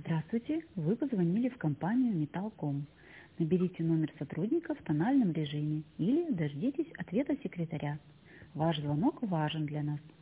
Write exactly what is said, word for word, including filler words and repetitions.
Здравствуйте, вы позвонили в компанию Металлком. Наберите номер сотрудника в тональном режиме или дождитесь ответа секретаря. Ваш звонок важен для нас.